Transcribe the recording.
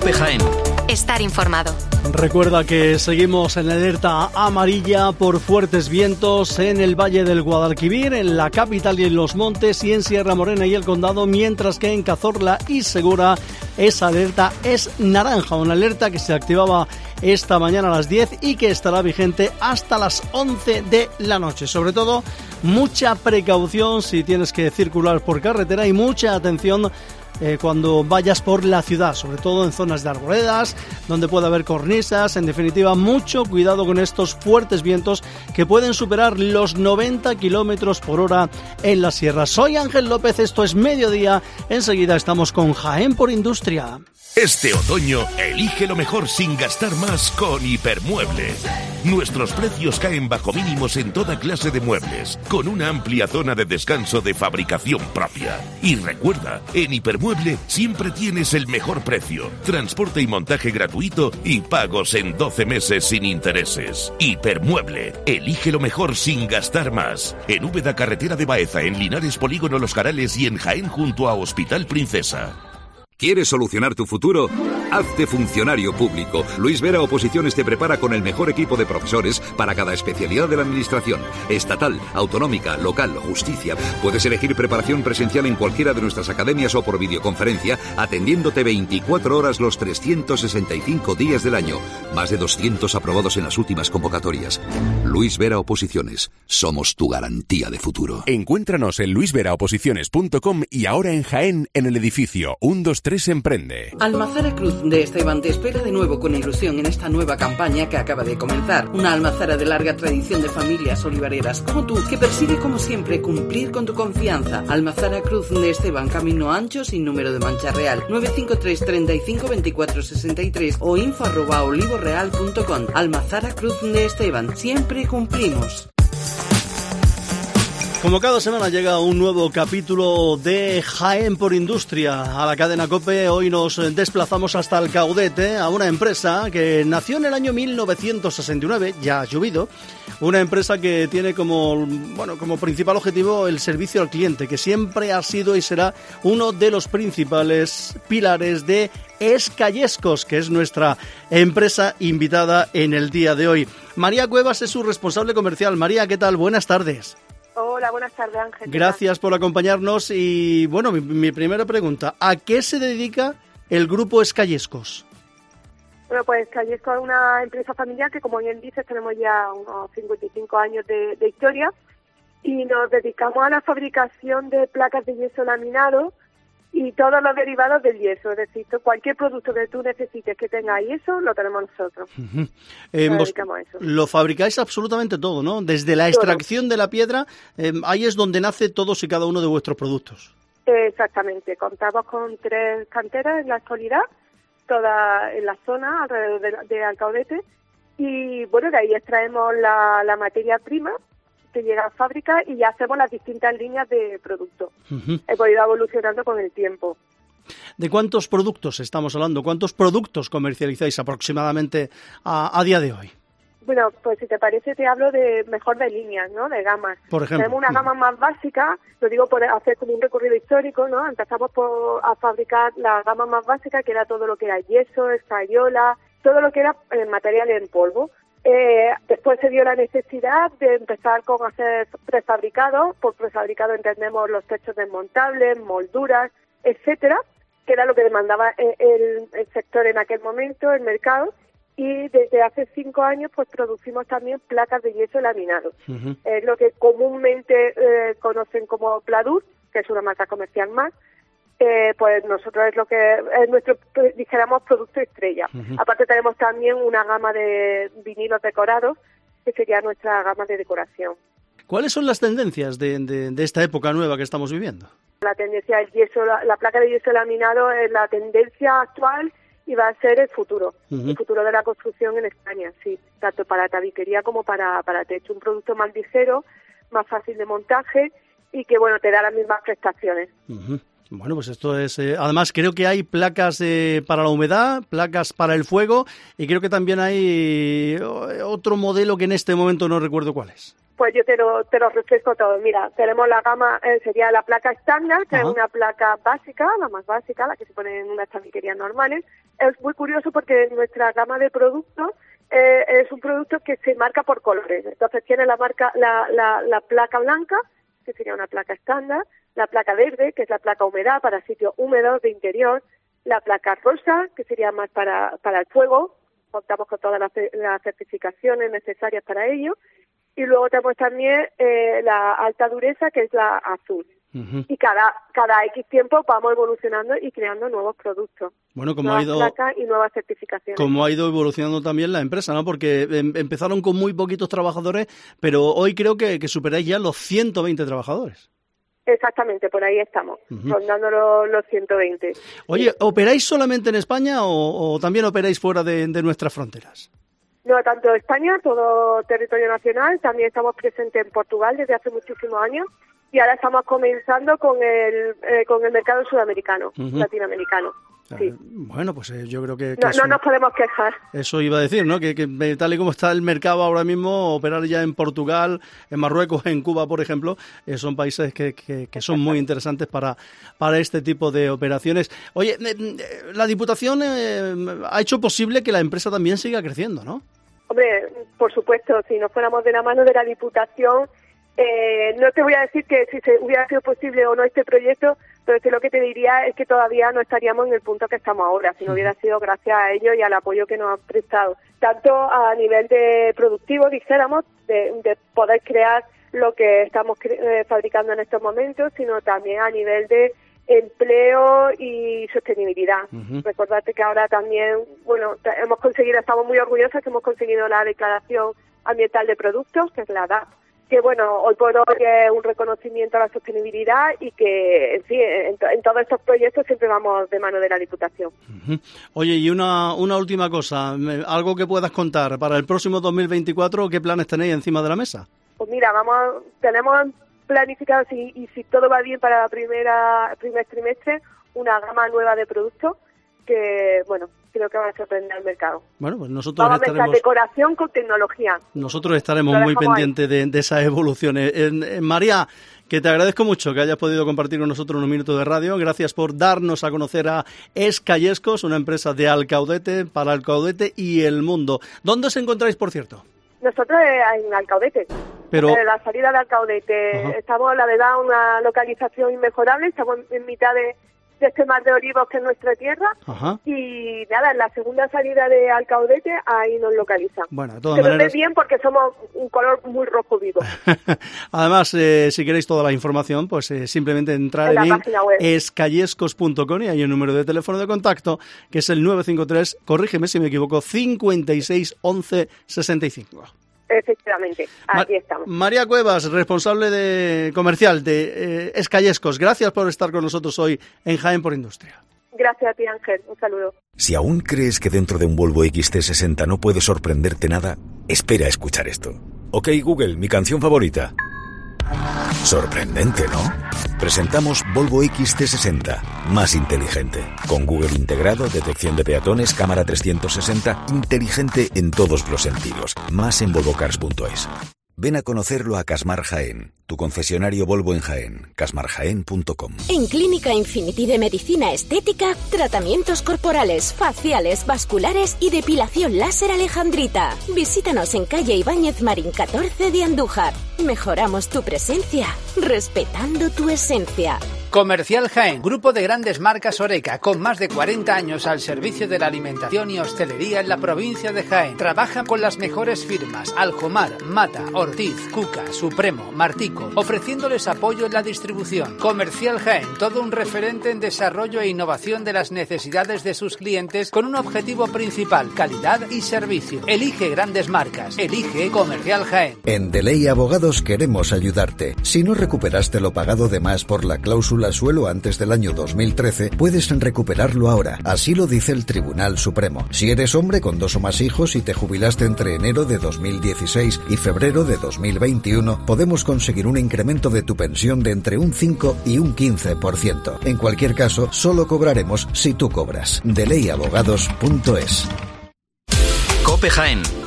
COPE Jaén. Estar informado. Recuerda que seguimos en alerta amarilla por fuertes vientos en el Valle del Guadalquivir, en la capital y en los montes y en Sierra Morena y el Condado, mientras que en Cazorla y Segura esa alerta es naranja, una alerta que se activaba esta mañana a las 10 y que estará vigente hasta las 11 de la noche. Sobre todo, mucha precaución si tienes que circular por carretera y mucha atención cuando vayas por la ciudad, sobre todo en zonas de arboledas, donde puede haber cornisas. En definitiva, mucho cuidado con estos fuertes vientos que pueden superar los 90 kilómetros por hora en la sierra. Soy Ángel López, esto es Mediodía. Enseguida estamos con Jaén por Industria. Este otoño, elige lo mejor sin gastar más con Hipermueble. Nuestros precios caen bajo mínimos en toda clase de muebles, con una amplia zona de descanso de fabricación propia. Y recuerda, en Hipermueble siempre tienes el mejor precio, transporte y montaje gratuito y pagos en 12 meses sin intereses. Hipermueble, elige lo mejor sin gastar más. En Úbeda, carretera de Baeza, en Linares, Polígono Los Jarales y en Jaén junto a Hospital Princesa. ¿Quieres solucionar tu futuro? Hazte funcionario público. Luis Vera Oposiciones te prepara con el mejor equipo de profesores para cada especialidad de la administración. Estatal, autonómica, local, justicia. Puedes elegir preparación presencial en cualquiera de nuestras academias o por videoconferencia, atendiéndote 24 horas los 365 días del año. Más de 200 aprobados en las últimas convocatorias. Luis Vera Oposiciones. Somos tu garantía de futuro. Encuéntranos en luisveraoposiciones.com y ahora en Jaén, en el edificio 123 Emprende. Almazara Cruz de Esteban te espera de nuevo con ilusión en esta nueva campaña que acaba de comenzar. Una almazara de larga tradición de familias olivareras como tú, que persigue como siempre cumplir con tu confianza. Almazara Cruz de Esteban, camino ancho sin número de mancha real, 953 35 24 63 o info@olivoreal.com. Almazara Cruz de Esteban, siempre cumplimos. Como cada semana llega un nuevo capítulo de Jaén por Industria a la cadena COPE. Hoy nos desplazamos hasta Alcaudet, a una empresa que nació en el año 1969, ya ha llovido, una empresa que tiene como principal objetivo el servicio al cliente, que siempre ha sido y será uno de los principales pilares de Escayescos, que es nuestra empresa invitada en el día de hoy. María Cuevas es su responsable comercial. María, ¿qué tal? Buenas tardes. Hola, buenas tardes, Ángel. Gracias por acompañarnos y, bueno, mi primera pregunta, ¿a qué se dedica el grupo Escayescos? Bueno, pues Escayescos es una empresa familiar que, como bien dices, tenemos ya unos 55 años de historia y nos dedicamos a la fabricación de placas de yeso laminado y todos los derivados del yeso, es decir, cualquier producto que tú necesites que tenga yeso, lo tenemos nosotros. Nos dedicamos a eso. Lo fabricáis absolutamente todo, ¿no? Desde la extracción de la piedra, ahí es donde nace todos y cada uno de vuestros productos. Exactamente, contamos con 3 canteras en la actualidad, todas en la zona alrededor de Alcaudete, y bueno, de ahí extraemos la materia prima que llega a fábrica y ya hacemos las distintas líneas de producto. Hemos ido evolucionando con el tiempo. ¿De cuántos productos estamos hablando? ¿Cuántos productos comercializáis aproximadamente a día de hoy? Bueno, pues si te parece te hablo de líneas, ¿no? De gamas. Por ejemplo. Tenemos una gama más básica, lo digo por hacer como un recorrido histórico, ¿no? Empezamos a fabricar la gama más básica, que era todo lo que era yeso, escayola, todo lo que era material en polvo. Después se dio la necesidad de empezar con hacer prefabricados. Por prefabricado entendemos los techos desmontables, molduras, etcétera, que era lo que demandaba el sector en aquel momento, el mercado. Y desde hace 5 años pues producimos también placas de yeso laminado. Es lo que comúnmente conocen como Pladur, que es una marca comercial más. Pues nosotros es lo que es nuestro, dijéramos, producto estrella. Aparte tenemos también una gama de vinilos decorados, que sería nuestra gama de decoración. ¿Cuáles son las tendencias de esta época nueva que estamos viviendo? La tendencia del yeso, la placa de yeso laminado es la tendencia actual y va a ser el futuro de la construcción en España, sí, tanto para tabiquería como para techo. Un producto más ligero, más fácil de montaje y que, bueno, te da las mismas prestaciones. Bueno, pues esto es... además, creo que hay placas para la humedad, placas para el fuego, y creo que también hay otro modelo que en este momento no recuerdo cuál es. pues yo te lo refresco todo. Mira, tenemos la gama, sería la placa estándar, que es una placa básica, la más básica, la que se pone en unas tabiquerías normales. Es muy curioso porque nuestra gama de productos es un producto que se marca por colores. Entonces tiene la placa blanca, que sería una placa estándar, la placa verde, que es la placa humedad para sitios húmedos de interior, la placa rosa, que sería más para el fuego, contamos con todas las certificaciones necesarias para ello, y luego tenemos también la alta dureza, que es la azul. Y cada X tiempo vamos evolucionando y creando nuevos productos. Bueno, nuevas placas y nuevas certificaciones. Como ha ido evolucionando también la empresa, ¿no? Porque empezaron con muy poquitos trabajadores, pero hoy creo que superáis ya los 120 trabajadores. Exactamente, por ahí estamos, rondando los 120. Oye, ¿operáis solamente en España o también operáis fuera de nuestras fronteras? No, tanto España, todo territorio nacional, también estamos presentes en Portugal desde hace muchísimos años y ahora estamos comenzando con el mercado sudamericano, latinoamericano. Sí. Bueno, pues yo creo que no nos podemos quejar. Eso iba a decir, ¿no? Que tal y como está el mercado ahora mismo, operar ya en Portugal, en Marruecos, en Cuba, por ejemplo, son países que son muy interesantes para este tipo de operaciones. Oye, la Diputación ha hecho posible que la empresa también siga creciendo, ¿no? Hombre, por supuesto, si no fuéramos de la mano de la Diputación, no te voy a decir que si se hubiera sido posible o no este proyecto, pero sí lo que te diría es que todavía no estaríamos en el punto que estamos ahora, si no hubiera sido gracias a ellos y al apoyo que nos han prestado, tanto a nivel de productivo, dijéramos, de poder crear lo que estamos fabricando en estos momentos, sino también a nivel de empleo y sostenibilidad. Recordarte que ahora también, bueno, estamos muy orgullosos que hemos conseguido la Declaración Ambiental de Productos, que es la DAP, que bueno, hoy por hoy es un reconocimiento a la sostenibilidad y que, en fin, en todos estos proyectos siempre vamos de mano de la Diputación. Oye, y una última cosa, algo que puedas contar para el próximo 2024, ¿qué planes tenéis encima de la mesa? Pues mira, tenemos planificado, y si todo va bien para el primer trimestre, una gama nueva de productos que, bueno, creo que va a sorprender al mercado. Bueno, pues nosotros vamos a mezclar decoración con tecnología. Nosotros estaremos muy pendientes de esas evoluciones. María, que te agradezco mucho que hayas podido compartir con nosotros unos minutos de radio. Gracias por darnos a conocer a Escayescos, una empresa de Alcaudete, para Alcaudete y el mundo. ¿Dónde os encontráis, por cierto? Nosotros en Alcaudete, pero en la salida de Alcaudete. Estamos, la verdad, una localización inmejorable. Estamos en mitad de este mar de olivos que es nuestra tierra. Y nada, en la segunda salida de Alcaudete ahí nos localizan. Bueno, de todas maneras, se ve bien porque somos un color muy rojo vivo. Además, si queréis toda la información, pues simplemente entrar en escayescos.com y hay un número de teléfono de contacto que es el 953, corrígeme si me equivoco, 56 11 65. Efectivamente, aquí estamos. María Cuevas, responsable comercial de Escayescos, gracias por estar con nosotros hoy en Jaén por Industria. Gracias a ti, Ángel. Un saludo. Si aún crees que dentro de un Volvo XC60 no puede sorprenderte nada, espera a escuchar esto. Ok, Google, mi canción favorita. Sorprendente, ¿no? Presentamos Volvo XC60, más inteligente. Con Google integrado, detección de peatones, cámara 360, inteligente en todos los sentidos. Más en volvocars.es. Ven a conocerlo a Casmar Jaén, tu concesionario Volvo en Jaén, casmarjaén.com. En Clínica Infinity de Medicina Estética, tratamientos corporales, faciales, vasculares y depilación láser alejandrita. Visítanos en calle Ibáñez Marín 14 de Andújar. Mejoramos tu presencia, respetando tu esencia. Comercial Jaén, grupo de grandes marcas Oreca, con más de 40 años al servicio de la alimentación y hostelería en la provincia de Jaén. Trabaja con las mejores firmas, Aljomar, Mata, Ortiz, Cuca, Supremo, Martico, ofreciéndoles apoyo en la distribución. Comercial Jaén, todo un referente en desarrollo e innovación de las necesidades de sus clientes con un objetivo principal, calidad y servicio. Elige grandes marcas, elige Comercial Jaén. En Deley Abogados queremos ayudarte. Si no recuperaste lo pagado de más por la cláusula suelo antes del año 2013, puedes recuperarlo ahora. Así lo dice el Tribunal Supremo. Si eres hombre con 2 o más hijos y te jubilaste entre enero de 2016 y febrero de 2021, podemos conseguir un incremento de tu pensión de entre un 5 y un 15%. En cualquier caso, solo cobraremos si tú cobras. Deleyabogados.es. COPE Jaén.